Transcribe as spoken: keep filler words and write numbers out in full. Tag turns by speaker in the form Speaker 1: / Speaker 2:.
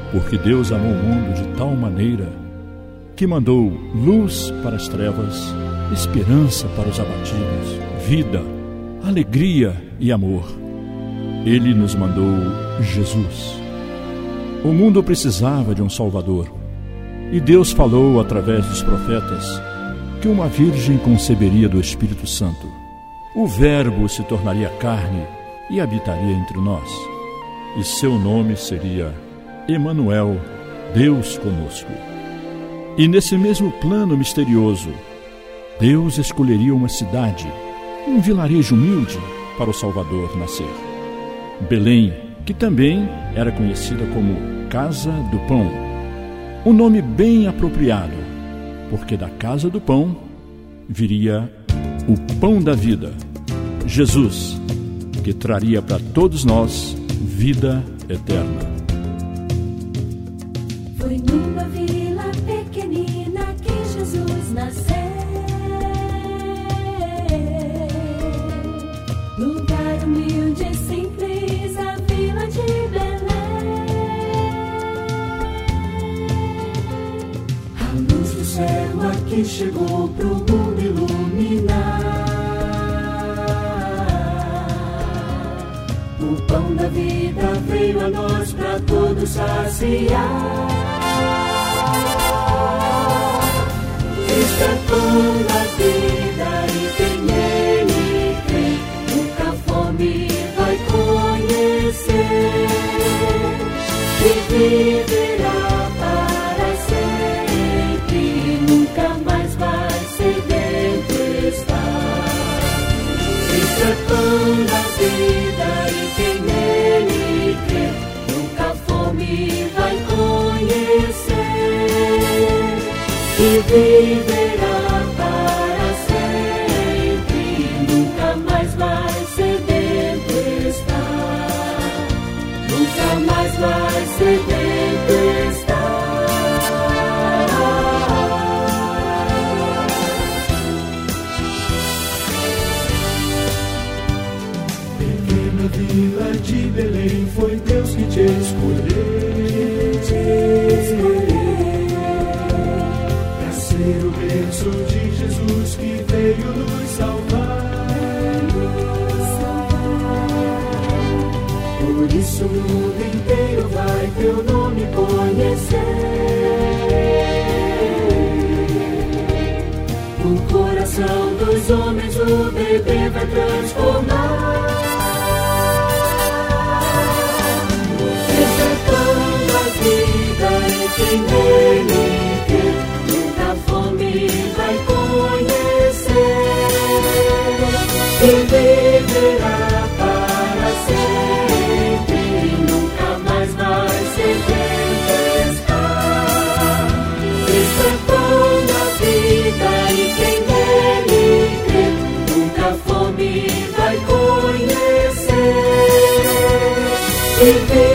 Speaker 1: Porque Deus amou o mundo de tal maneira que mandou luz para as trevas, esperança para os abatidos, vida, alegria e amor. Ele nos mandou Jesus. O mundo precisava de um Salvador, e Deus falou através dos profetas que uma virgem conceberia do Espírito Santo. O Verbo se tornaria carne e habitaria entre nós, e seu nome seria Emanuel, Deus conosco. E nesse mesmo plano misterioso, Deus escolheria uma cidade, um vilarejo humilde para o Salvador nascer. Belém, que também era conhecida como Casa do Pão, um nome bem apropriado, porque da Casa do Pão viria o Pão da Vida, Jesus, que traria para todos nós vida eterna.
Speaker 2: Foi numa vila pequenina que Jesus nasceu, lugar humilde e simples, a vila de Belém. A luz do céu aqui chegou pro mundo iluminar. O pão da vida veio a nós pra todos saciar. Cristo é pão da vida e quem nele crê nunca fome vai conhecer e viverá para sempre, nunca mais vai sedento estar. Cristo é pão da vida e quem nele crê nunca fome vai conhecer e viverá para sempre, nunca mais vai sedento estar, nunca mais vai sedento estar. Pequena vila de Belém, foi Deus que te escolheu, te escolheu. Ser o berço de Jesus que veio nos salvar. Por isso o mundo inteiro vai teu nome conhecer. O coração dos homens o bebê vai transformar. Esse é pão da vida e quem nele vai conhecer e viverá para sempre, nunca mais vai sedento estar. Cristo é pão da vida e quem nele crê nunca fome vai conhecer e viverá